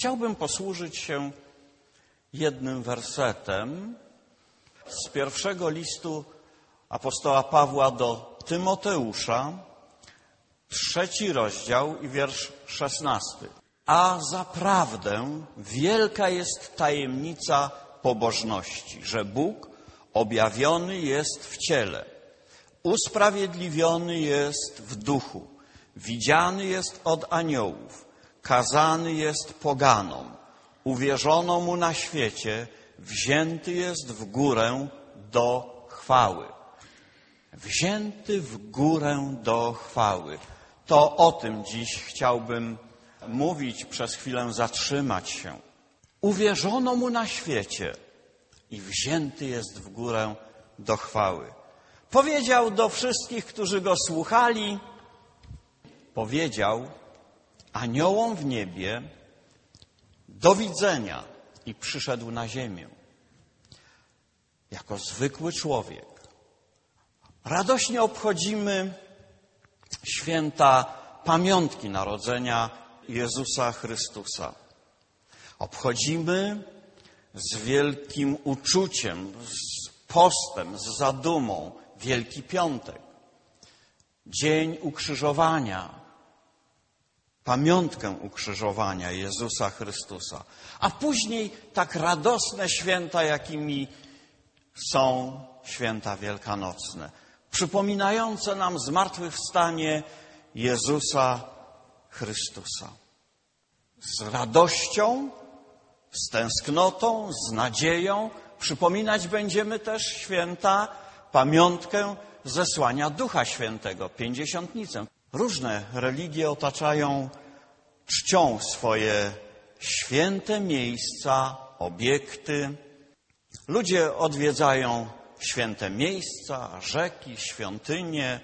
Chciałbym posłużyć się jednym wersetem z pierwszego listu apostoła Pawła do Tymoteusza, 3 rozdział i wiersz 16. A zaprawdę wielka jest tajemnica pobożności, że Bóg objawiony jest w ciele, usprawiedliwiony jest w duchu, widziany jest od aniołów, kazany jest poganom, uwierzono mu na świecie, wzięty jest w górę do chwały. Wzięty w górę do chwały. To o tym dziś chciałbym mówić, przez chwilę zatrzymać się. Uwierzono mu na świecie i wzięty jest w górę do chwały. Powiedział do wszystkich, którzy go słuchali, powiedział aniołom w niebie do widzenia i przyszedł na ziemię. Jako zwykły człowiek. Radośnie obchodzimy święta pamiątki narodzenia Jezusa Chrystusa. Obchodzimy z wielkim uczuciem, z postem, z zadumą Wielki Piątek, Dzień Ukrzyżowania, pamiątkę ukrzyżowania Jezusa Chrystusa. A później tak radosne święta, jakimi są święta wielkanocne, przypominające nam zmartwychwstanie Jezusa Chrystusa. Z radością, z tęsknotą, z nadzieją przypominać będziemy też święta pamiątkę zesłania Ducha Świętego, Pięćdziesiątnicę. Różne religie otaczają czcią swoje święte miejsca, obiekty. Ludzie odwiedzają święte miejsca, rzeki, świątynie,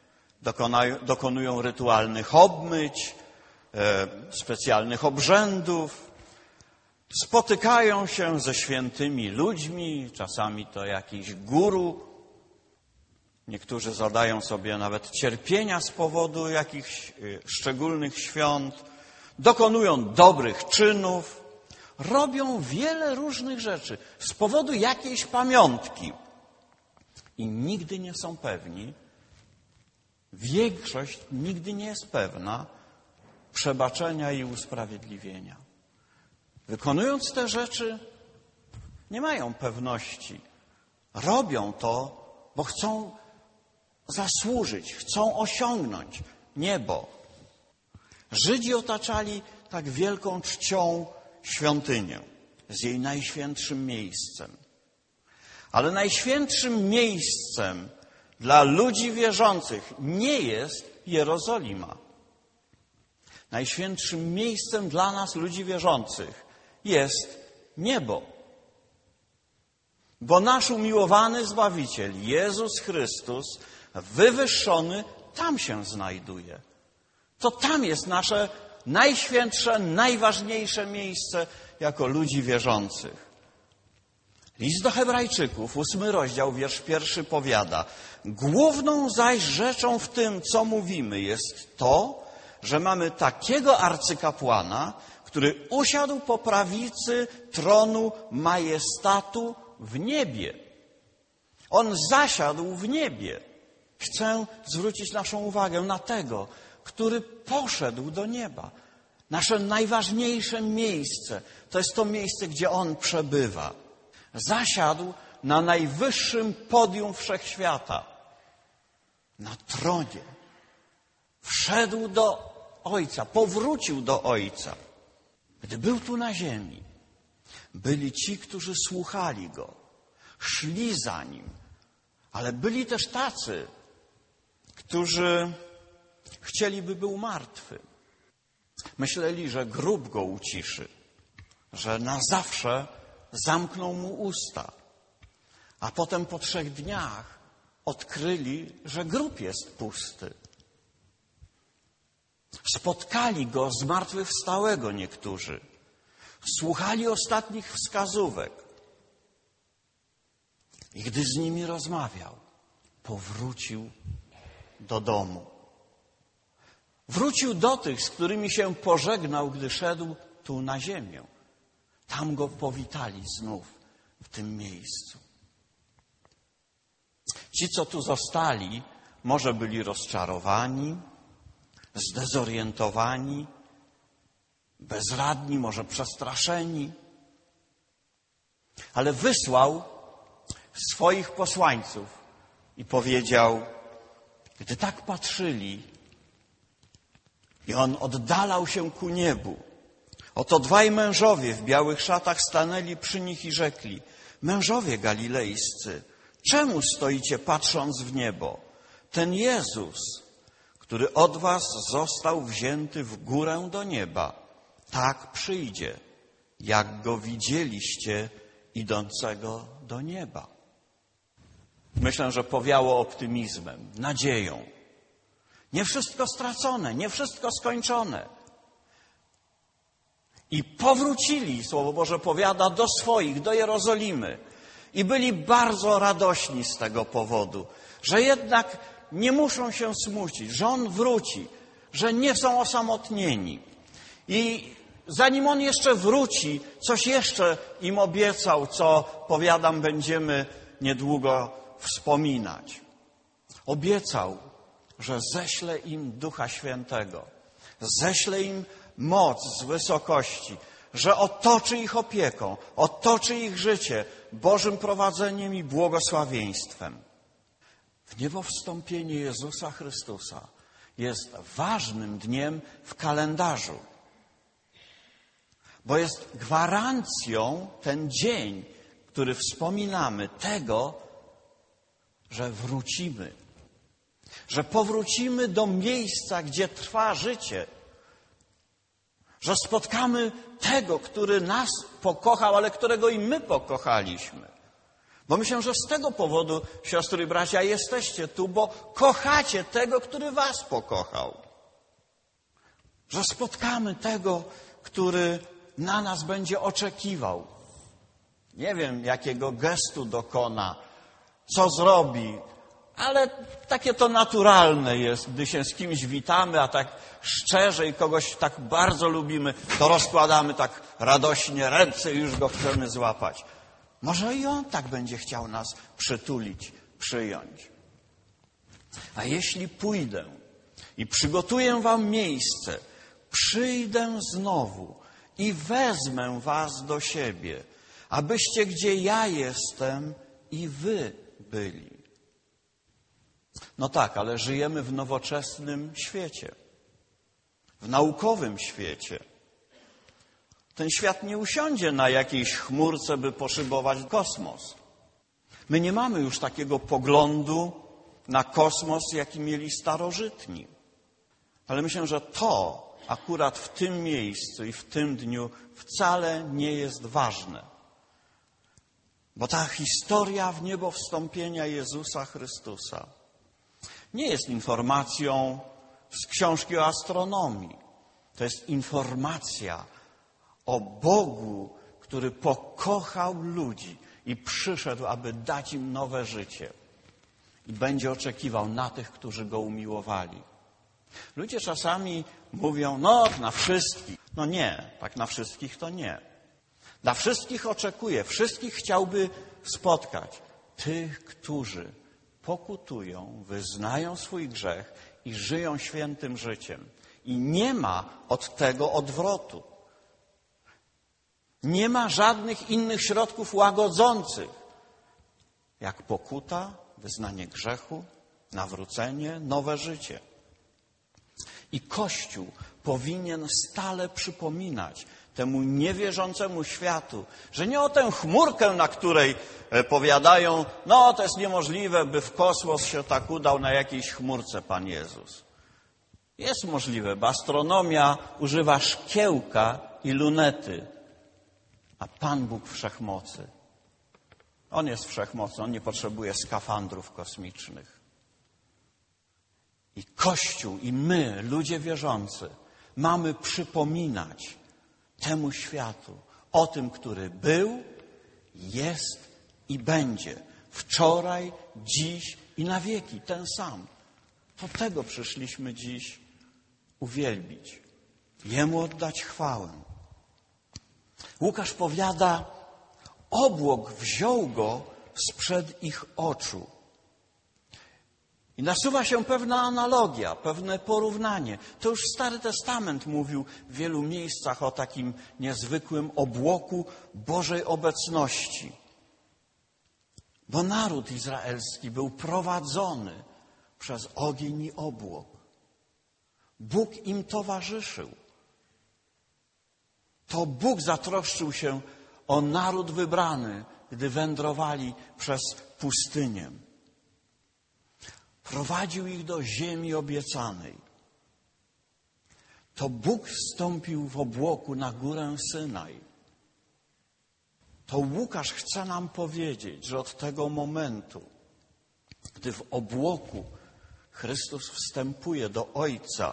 dokonują rytualnych obmyć, specjalnych obrzędów, spotykają się ze świętymi ludźmi, czasami to jakiś guru. Niektórzy zadają sobie nawet cierpienia z powodu jakichś szczególnych świąt, dokonują dobrych czynów, robią wiele różnych rzeczy z powodu jakiejś pamiątki i nigdy nie są pewni, większość nigdy nie jest pewna przebaczenia i usprawiedliwienia. Wykonując te rzeczy, nie mają pewności. Robią to, bo chcą zasłużyć, chcą osiągnąć niebo. Żydzi otaczali tak wielką czcią świątynię z jej najświętszym miejscem. Ale najświętszym miejscem dla ludzi wierzących nie jest Jerozolima. Najświętszym miejscem dla nas, ludzi wierzących, jest niebo. Bo nasz umiłowany Zbawiciel, Jezus Chrystus, wywyższony, tam się znajduje. To tam jest nasze najświętsze, najważniejsze miejsce jako ludzi wierzących. List do Hebrajczyków, 8 rozdział, wiersz 1 powiada: główną zaś rzeczą w tym, co mówimy, jest to, że mamy takiego arcykapłana, który usiadł po prawicy tronu majestatu w niebie. On zasiadł w niebie. Chcę zwrócić naszą uwagę na tego, który poszedł do nieba. Nasze najważniejsze miejsce to jest to miejsce, gdzie On przebywa. Zasiadł na najwyższym podium wszechświata, na tronie. Wszedł do Ojca, powrócił do Ojca. Gdy był tu na ziemi, byli ci, którzy słuchali Go, szli za Nim, ale byli też tacy, którzy chcieli, by był martwy. Myśleli, że grób Go uciszy, że na zawsze zamknął Mu usta. A potem po 3 dniach odkryli, że grób jest pusty. Spotkali Go zmartwychwstałego niektórzy. Słuchali ostatnich wskazówek. I gdy z nimi rozmawiał, powrócił do domu. Wrócił do tych, z którymi się pożegnał, gdy szedł tu na ziemię. Tam Go powitali znów w tym miejscu. Ci, co tu zostali, może byli rozczarowani, zdezorientowani, bezradni, może przestraszeni, ale wysłał swoich posłańców i powiedział, gdy tak patrzyli i on oddalał się ku niebu, oto dwaj mężowie w białych szatach stanęli przy nich i rzekli, mężowie galilejscy, czemu stoicie patrząc w niebo? Ten Jezus, który od was został wzięty w górę do nieba, tak przyjdzie, jak Go widzieliście idącego do nieba. Myślę, że powiało optymizmem, nadzieją. Nie wszystko stracone, nie wszystko skończone. I powrócili, Słowo Boże powiada, do swoich, do Jerozolimy. I byli bardzo radośni z tego powodu, że jednak nie muszą się smucić, że On wróci, że nie są osamotnieni. I zanim On jeszcze wróci, coś jeszcze im obiecał, co, powiadam, będziemy niedługo wspominać. Obiecał, że ześle im Ducha Świętego, ześle im moc z wysokości, że otoczy ich opieką, otoczy ich życie Bożym prowadzeniem i błogosławieństwem. Wniebowstąpienie Jezusa Chrystusa jest ważnym dniem w kalendarzu, bo jest gwarancją ten dzień, który wspominamy, tego, że wrócimy, że powrócimy do miejsca, gdzie trwa życie, że spotkamy tego, który nas pokochał, ale którego i my pokochaliśmy. Bo myślę, że z tego powodu, siostry i bracia, jesteście tu, bo kochacie tego, który was pokochał. Że spotkamy tego, który na nas będzie oczekiwał. Nie wiem, jakiego gestu dokona, co zrobi, ale takie to naturalne jest, gdy się z kimś witamy, a tak szczerze i kogoś tak bardzo lubimy, to rozkładamy tak radośnie ręce i już go chcemy złapać. Może i On tak będzie chciał nas przytulić, przyjąć. A jeśli pójdę i przygotuję wam miejsce, przyjdę znowu i wezmę was do siebie, abyście gdzie ja jestem i wy byli. No tak, ale żyjemy w nowoczesnym świecie, w naukowym świecie. Ten świat nie usiądzie na jakiejś chmurce, by poszybować kosmos. My nie mamy już takiego poglądu na kosmos, jaki mieli starożytni. Ale myślę, że to akurat w tym miejscu i w tym dniu wcale nie jest ważne. Bo ta historia wniebowstąpienia Jezusa Chrystusa nie jest informacją z książki o astronomii. To jest informacja o Bogu, który pokochał ludzi i przyszedł, aby dać im nowe życie. I będzie oczekiwał na tych, którzy Go umiłowali. Ludzie czasami mówią, no na wszystkich. No nie, tak na wszystkich to nie. Dla wszystkich oczekuje, wszystkich chciałby spotkać. Tych, którzy pokutują, wyznają swój grzech i żyją świętym życiem. I nie ma od tego odwrotu. Nie ma żadnych innych środków łagodzących, jak pokuta, wyznanie grzechu, nawrócenie, nowe życie. I Kościół powinien stale przypominać temu niewierzącemu światu, że nie o tę chmurkę, na której powiadają, no to jest niemożliwe, by w kosmos się tak udał na jakiejś chmurce Pan Jezus. Jest możliwe, bo astronomia używa szkiełka i lunety, a Pan Bóg Wszechmocy, On jest wszechmocny, On nie potrzebuje skafandrów kosmicznych. I Kościół, i my, ludzie wierzący, mamy przypominać temu światu o tym, który był, jest i będzie. Wczoraj, dziś i na wieki ten sam. To tego przyszliśmy dziś uwielbić. Jemu oddać chwałę. Łukasz powiada, obłok wziął go sprzed ich oczu. I nasuwa się pewna analogia, pewne porównanie. To już Stary Testament mówił w wielu miejscach o takim niezwykłym obłoku Bożej obecności. Bo naród izraelski był prowadzony przez ogień i obłok. Bóg im towarzyszył. To Bóg zatroszczył się o naród wybrany, gdy wędrowali przez pustynię. Prowadził ich do ziemi obiecanej. To Bóg zstąpił w obłoku na górę Synaj. To Łukasz chce nam powiedzieć, że od tego momentu, gdy w obłoku Chrystus wstępuje do Ojca,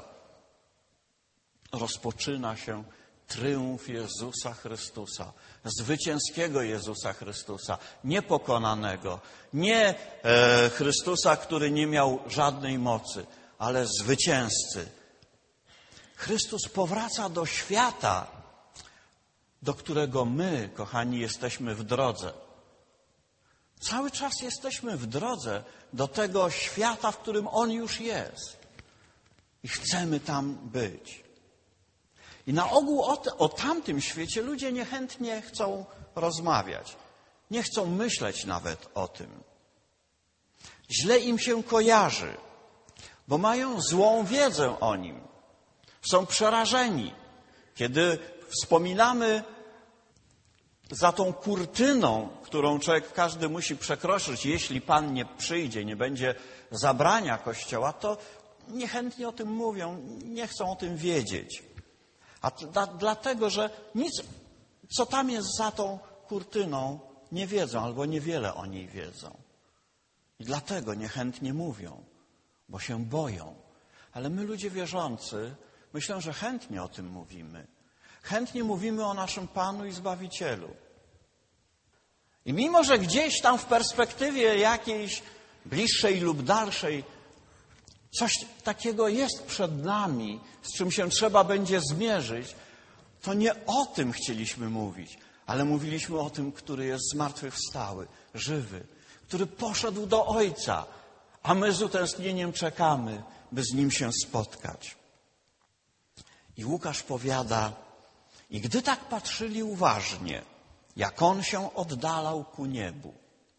rozpoczyna się tryumf Jezusa Chrystusa, zwycięskiego Jezusa Chrystusa, niepokonanego, nie Chrystusa, który nie miał żadnej mocy, ale zwycięzcy. Chrystus powraca do świata, do którego my, kochani, jesteśmy w drodze. Cały czas jesteśmy w drodze do tego świata, w którym On już jest. I chcemy tam być. I na ogół o tamtym świecie ludzie niechętnie chcą rozmawiać. Nie chcą myśleć nawet o tym. Źle im się kojarzy, bo mają złą wiedzę o nim. Są przerażeni. Kiedy wspominamy za tą kurtyną, którą człowiek każdy musi przekroczyć, jeśli Pan nie przyjdzie, nie będzie zabrania Kościoła, to niechętnie o tym mówią, nie chcą o tym wiedzieć. A dlatego, że nic, co tam jest za tą kurtyną, nie wiedzą albo niewiele o niej wiedzą. I dlatego niechętnie mówią, bo się boją. Ale my, ludzie wierzący, myślę, że chętnie o tym mówimy. Chętnie mówimy o naszym Panu i Zbawicielu. I mimo, że gdzieś tam w perspektywie jakiejś bliższej lub dalszej coś takiego jest przed nami, z czym się trzeba będzie zmierzyć, to nie o tym chcieliśmy mówić, ale mówiliśmy o tym, który jest zmartwychwstały, żywy, który poszedł do Ojca, a my z utęsknieniem czekamy, by z Nim się spotkać. I Łukasz powiada, i gdy tak patrzyli uważnie, jak On się oddalał ku niebu,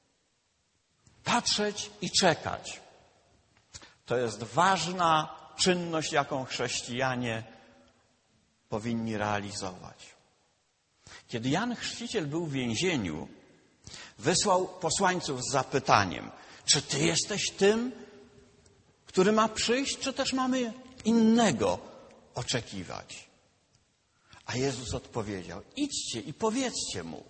patrzeć i czekać. To jest ważna czynność, jaką chrześcijanie powinni realizować. Kiedy Jan Chrzciciel był w więzieniu, wysłał posłańców z zapytaniem, czy Ty jesteś tym, który ma przyjść, czy też mamy innego oczekiwać? A Jezus odpowiedział, idźcie i powiedzcie Mu.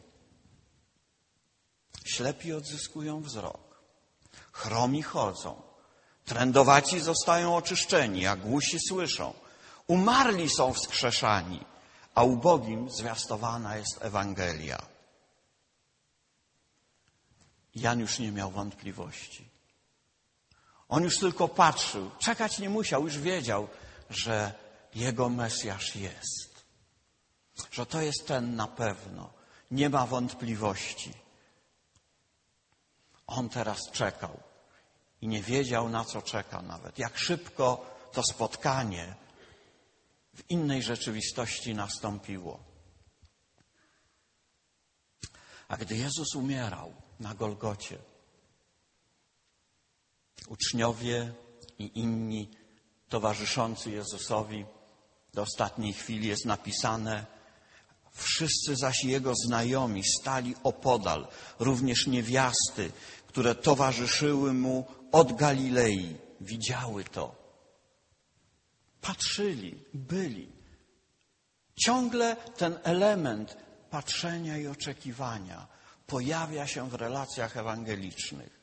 Ślepi odzyskują wzrok, chromi chodzą, trędowaci zostają oczyszczeni, a głusi słyszą. Umarli są wskrzeszani, a ubogim zwiastowana jest Ewangelia. Jan już nie miał wątpliwości. On już tylko patrzył, czekać nie musiał, już wiedział, że jego Mesjasz jest. Że to jest ten na pewno. Nie ma wątpliwości. On teraz czekał i nie wiedział, na co czeka nawet. Jak szybko to spotkanie w innej rzeczywistości nastąpiło. A gdy Jezus umierał na Golgocie, uczniowie i inni towarzyszący Jezusowi do ostatniej chwili jest napisane, wszyscy zaś Jego znajomi stali opodal, również niewiasty, które towarzyszyły Mu od Galilei, widziały to. Patrzyli, byli. Ciągle ten element patrzenia i oczekiwania pojawia się w relacjach ewangelicznych.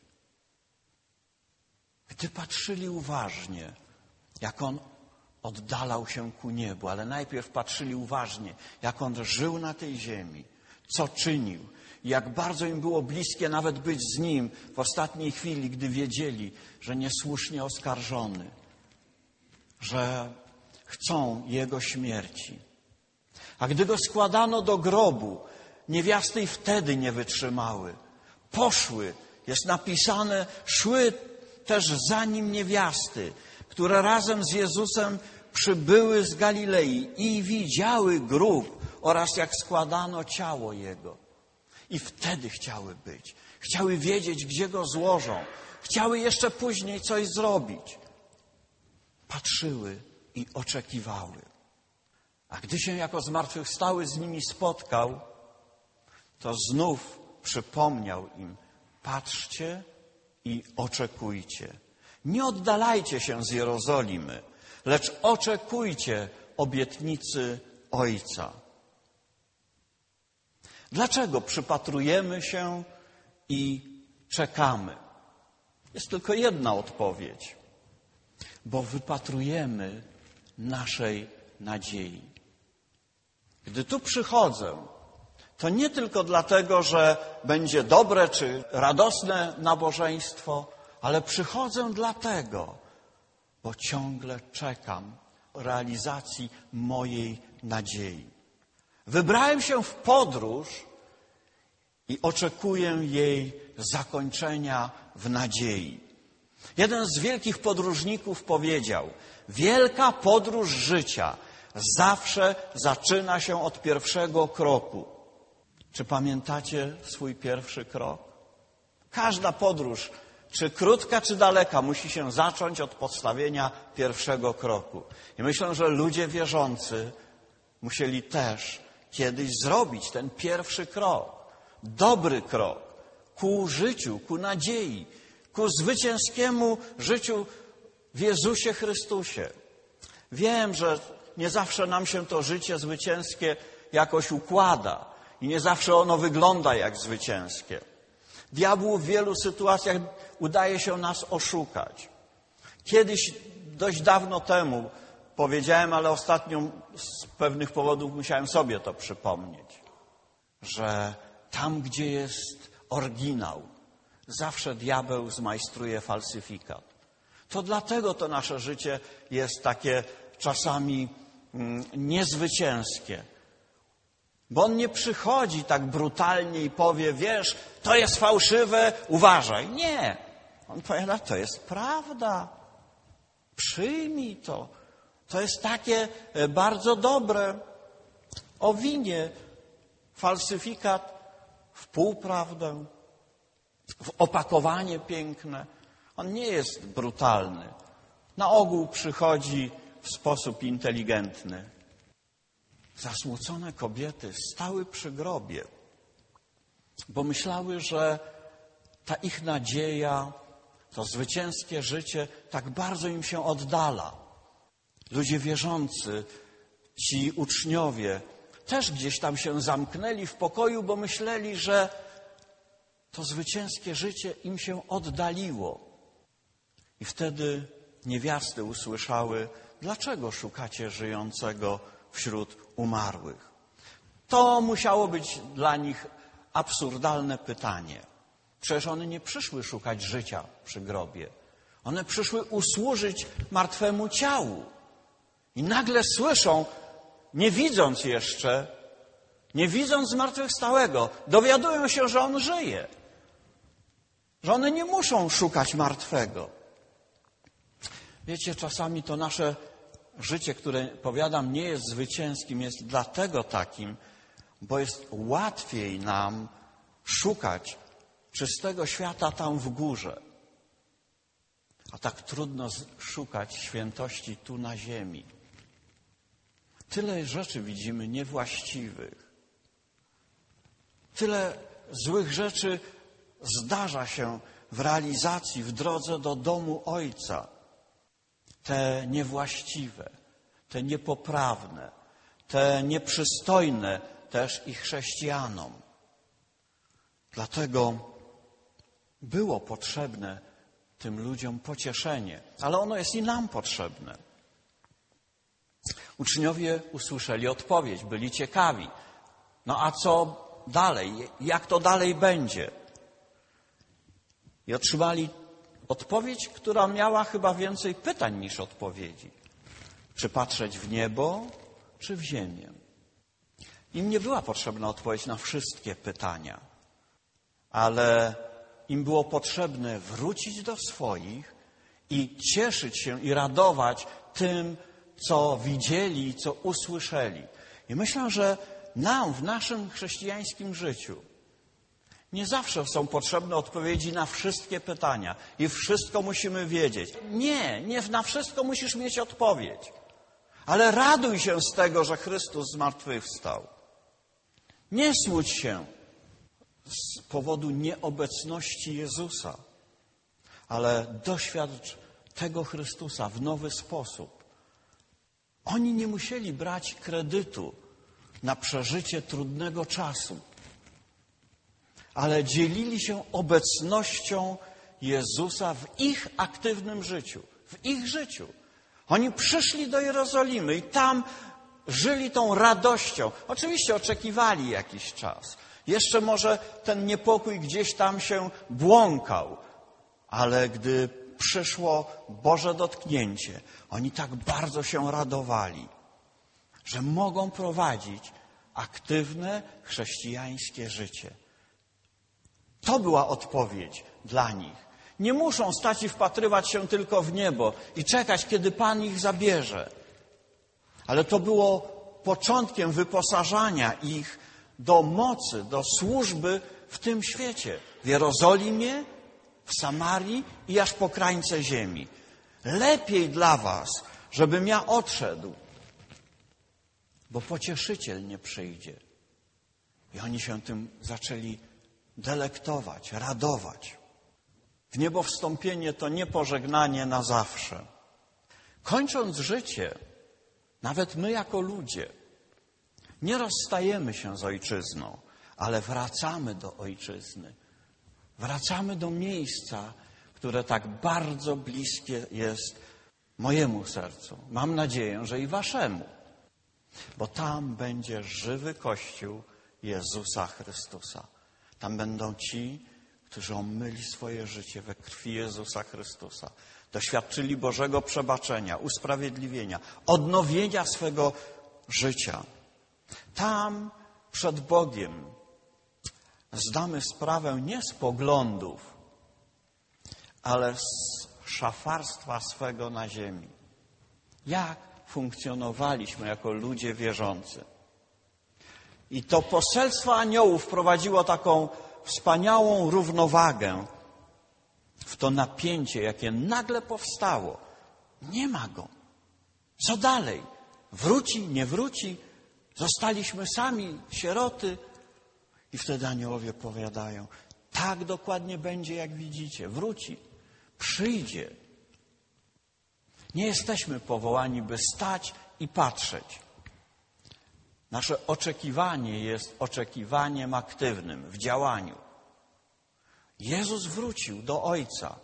Gdy patrzyli uważnie, jak On oddalał się ku niebu, ale najpierw patrzyli uważnie, jak On żył na tej ziemi, co czynił, jak bardzo im było bliskie nawet być z Nim w ostatniej chwili, gdy wiedzieli, że niesłusznie oskarżony, że chcą Jego śmierci. A gdy go składano do grobu, niewiasty i wtedy nie wytrzymały. Poszły, jest napisane, szły też za nim niewiasty, które razem z Jezusem przybyły z Galilei i widziały grób oraz jak składano ciało Jego. I wtedy chciały być. Chciały wiedzieć, gdzie go złożą. Chciały jeszcze później coś zrobić. Patrzyły i oczekiwały. A gdy się jako zmartwychwstały z nimi spotkał, to znów przypomniał im: patrzcie i oczekujcie. Nie oddalajcie się z Jerozolimy, lecz oczekujcie obietnicy Ojca. Dlaczego przypatrujemy się i czekamy? Jest tylko jedna odpowiedź. Bo wypatrujemy naszej nadziei. Gdy tu przychodzę, to nie tylko dlatego, że będzie dobre czy radosne nabożeństwo, ale przychodzę dlatego, bo ciągle czekam realizacji mojej nadziei. Wybrałem się w podróż i oczekuję jej zakończenia w nadziei. Jeden z wielkich podróżników powiedział: wielka podróż życia zawsze zaczyna się od pierwszego kroku. Czy pamiętacie swój pierwszy krok? Każda podróż, czy krótka, czy daleka, musi się zacząć od postawienia pierwszego kroku. I myślę, że ludzie wierzący musieli też kiedyś zrobić ten pierwszy krok. Dobry krok ku życiu, ku nadziei, ku zwycięskiemu życiu w Jezusie Chrystusie. Wiem, że nie zawsze nam się to życie zwycięskie jakoś układa i nie zawsze ono wygląda jak zwycięskie. Diabłu w wielu sytuacjach udaje się nas oszukać. Kiedyś, dość dawno temu powiedziałem, ale ostatnio z pewnych powodów musiałem sobie to przypomnieć, że tam, gdzie jest oryginał, zawsze diabeł zmajstruje falsyfikat. To dlatego to nasze życie jest takie czasami niezwycięskie. Bo on nie przychodzi tak brutalnie i powie: wiesz, to jest fałszywe, uważaj. Nie. On powiada: to jest prawda. Przyjmij to. To jest takie bardzo dobre. Owinie falsyfikat w półprawdę, w opakowanie piękne. On nie jest brutalny. Na ogół przychodzi w sposób inteligentny. Zasmucone kobiety stały przy grobie, bo myślały, że ta ich nadzieja, to zwycięskie życie tak bardzo im się oddala. Ludzie wierzący, ci uczniowie, też gdzieś tam się zamknęli w pokoju, bo myśleli, że to zwycięskie życie im się oddaliło. I wtedy niewiasty usłyszały: dlaczego szukacie żyjącego wśród umarłych? To musiało być dla nich absurdalne pytanie. Przecież one nie przyszły szukać życia przy grobie. One przyszły usłużyć martwemu ciału. I nagle słyszą, nie widząc jeszcze, nie widząc zmartwychwstałego, dowiadują się, że on żyje. Że one nie muszą szukać martwego. Wiecie, czasami to nasze życie, które, powiadam, nie jest zwycięskim, jest dlatego takim, bo jest łatwiej nam szukać czystego świata tam w górze. A tak trudno szukać świętości tu na ziemi. Tyle rzeczy widzimy niewłaściwych. Tyle złych rzeczy zdarza się w realizacji, w drodze do domu Ojca. Te niewłaściwe, te niepoprawne, te nieprzystojne też i chrześcijanom. Dlatego było potrzebne tym ludziom pocieszenie, ale ono jest i nam potrzebne. Uczniowie usłyszeli odpowiedź, byli ciekawi. No a co dalej? Jak to dalej będzie? I otrzymali odpowiedź, która miała chyba więcej pytań niż odpowiedzi. Czy patrzeć w niebo, czy w ziemię? Im nie była potrzebna odpowiedź na wszystkie pytania, ale im było potrzebne wrócić do swoich i cieszyć się i radować tym, co widzieli i co usłyszeli. I myślę, że nam w naszym chrześcijańskim życiu nie zawsze są potrzebne odpowiedzi na wszystkie pytania i wszystko musimy wiedzieć. Nie na wszystko musisz mieć odpowiedź. Ale raduj się z tego, że Chrystus zmartwychwstał. Nie smuć się z powodu nieobecności Jezusa, ale doświadcz tego Chrystusa w nowy sposób. Oni nie musieli brać kredytu na przeżycie trudnego czasu, ale dzielili się obecnością Jezusa w ich aktywnym życiu, w ich życiu. Oni przyszli do Jerozolimy i tam żyli tą radością. Oczywiście oczekiwali jakiś czas. Jeszcze może ten niepokój gdzieś tam się błąkał, ale gdy przyszło Boże dotknięcie, oni tak bardzo się radowali, że mogą prowadzić aktywne chrześcijańskie życie. To była odpowiedź dla nich. Nie muszą stać i wpatrywać się tylko w niebo i czekać, kiedy Pan ich zabierze. Ale to było początkiem wyposażania ich do mocy, do służby w tym świecie. W Jerozolimie, w Samarii i aż po krańce ziemi. Lepiej dla was, żebym ja odszedł, bo pocieszyciel nie przyjdzie. I oni się tym zaczęli delektować, radować. W niebo wstąpienie to nie pożegnanie na zawsze. Kończąc życie, nawet my jako ludzie, nie rozstajemy się z ojczyzną, ale wracamy do ojczyzny. Wracamy do miejsca, które tak bardzo bliskie jest mojemu sercu. Mam nadzieję, że i waszemu. Bo tam będzie żywy Kościół Jezusa Chrystusa. Tam będą ci, którzy omyli swoje życie we krwi Jezusa Chrystusa. Doświadczyli Bożego przebaczenia, usprawiedliwienia, odnowienia swego życia. Tam przed Bogiem zdamy sprawę nie z poglądów, ale z szafarstwa swego na ziemi. Jak funkcjonowaliśmy jako ludzie wierzący. I to poselstwo aniołów wprowadziło taką wspaniałą równowagę w to napięcie, jakie nagle powstało. Nie ma go. Co dalej? Wróci, nie wróci? Zostaliśmy sami, sieroty. I wtedy aniołowie powiadają, tak dokładnie będzie, jak widzicie. Wróci, przyjdzie. Nie jesteśmy powołani, by stać i patrzeć. Nasze oczekiwanie jest oczekiwaniem aktywnym, w działaniu. Jezus wrócił do Ojca,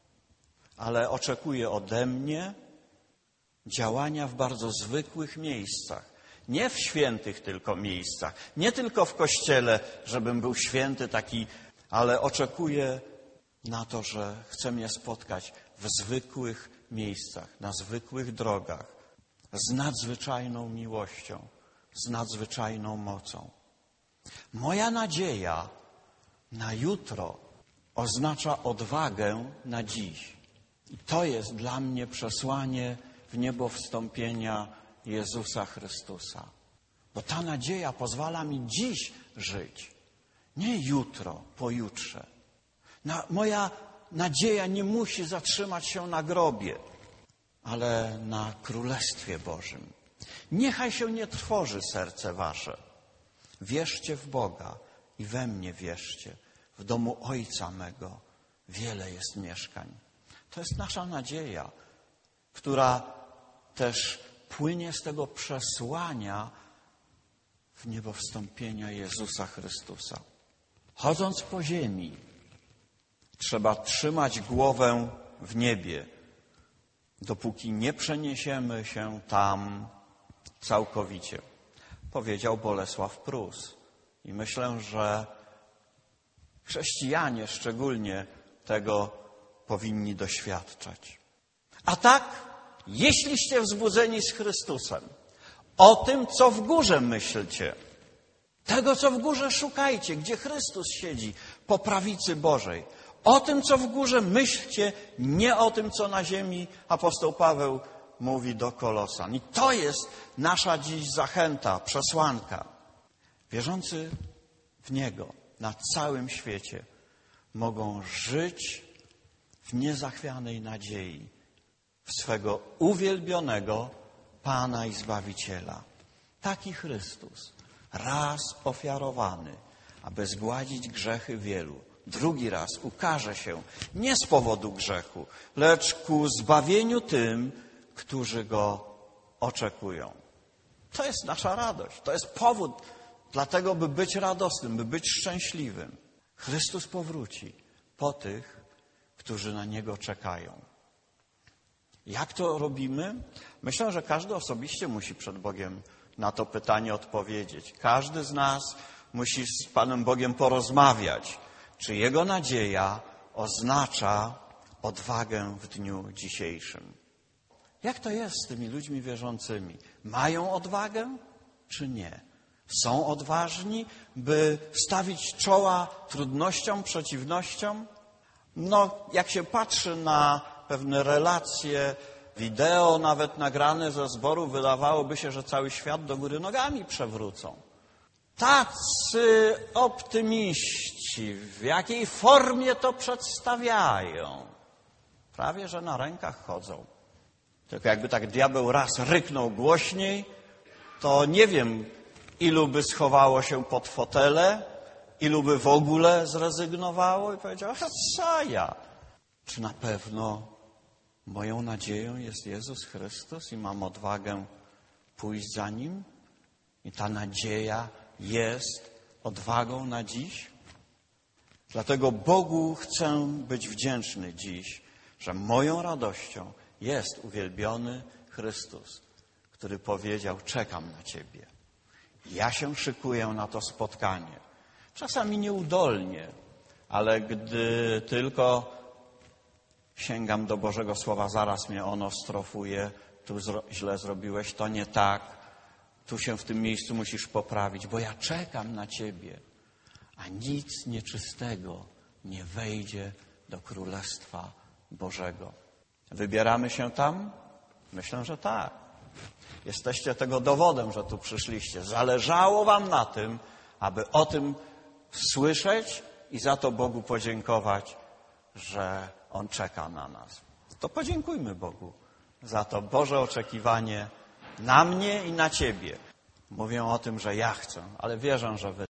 ale oczekuje ode mnie działania w bardzo zwykłych miejscach. Nie w świętych tylko miejscach, nie tylko w kościele, żebym był święty taki, ale oczekuje na to, że chce mnie spotkać w zwykłych miejscach, na zwykłych drogach, z nadzwyczajną miłością, z nadzwyczajną mocą. Moja nadzieja na jutro oznacza odwagę na dziś. I to jest dla mnie przesłanie w niebo wstąpienia Jezusa Chrystusa. Bo ta nadzieja pozwala mi dziś żyć. Nie jutro, pojutrze. Moja nadzieja nie musi zatrzymać się na grobie, ale na Królestwie Bożym. Niechaj się nie trwoży serce wasze. Wierzcie w Boga i we mnie wierzcie. W domu Ojca mego wiele jest mieszkań. To jest nasza nadzieja, która też płynie z tego przesłania w niebo wstąpienia Jezusa Chrystusa. Chodząc po ziemi, trzeba trzymać głowę w niebie, dopóki nie przeniesiemy się tam całkowicie. Powiedział Bolesław Prus. I myślę, że chrześcijanie szczególnie tego powinni doświadczać. A tak, jeśliście wzbudzeni z Chrystusem, o tym, co w górze myślcie, Tego, co w górze, szukajcie, gdzie Chrystus siedzi po prawicy Bożej. O tym, co w górze, myślcie, nie o tym, co na ziemi. Apostoł Paweł mówi do Kolosan. I to jest nasza dziś zachęta, przesłanka. Wierzący w Niego na całym świecie mogą żyć w niezachwianej nadziei w swego uwielbionego Pana i Zbawiciela. Taki Chrystus, raz ofiarowany, aby zgładzić grzechy wielu, drugi raz ukaże się nie z powodu grzechu, lecz ku zbawieniu tym, którzy Go oczekują. To jest nasza radość, to jest powód dlatego, by być radosnym, by być szczęśliwym. Chrystus powróci po tych, którzy na Niego czekają. Jak to robimy? Myślę, że każdy osobiście musi przed Bogiem na to pytanie odpowiedzieć. Każdy z nas musi z Panem Bogiem porozmawiać, czy Jego nadzieja oznacza odwagę w dniu dzisiejszym. Jak to jest z tymi ludźmi wierzącymi? Mają odwagę, czy nie? Są odważni, by stawić czoła trudnościom, przeciwnościom? Jak się patrzy na pewne relacje, wideo nawet nagrane ze zboru, wydawałoby się, że cały świat do góry nogami przewrócą. Tacy optymiści, w jakiej formie to przedstawiają? Prawie, że na rękach chodzą. Tylko jakby tak diabeł raz ryknął głośniej, to nie wiem, ilu by schowało się pod fotele, ilu by w ogóle zrezygnowało i powiedziało, co ja? Czy na pewno moją nadzieją jest Jezus Chrystus i mam odwagę pójść za Nim? I ta nadzieja jest odwagą na dziś? Dlatego Bogu chcę być wdzięczny dziś, że moją radością jest uwielbiony Chrystus, który powiedział, czekam na Ciebie. Ja się szykuję na to spotkanie. Czasami nieudolnie, ale gdy tylko sięgam do Bożego Słowa, zaraz mnie ono strofuje. Tu źle zrobiłeś, to nie tak. Tu się w tym miejscu musisz poprawić, bo ja czekam na Ciebie. A nic nieczystego nie wejdzie do Królestwa Bożego. Wybieramy się tam? Myślę, że tak. Jesteście tego dowodem, że tu przyszliście. Zależało wam na tym, aby o tym słyszeć i za to Bogu podziękować, że On czeka na nas. To podziękujmy Bogu za to Boże oczekiwanie na mnie i na Ciebie. Mówię o tym, że ja chcę, ale wierzę, że wy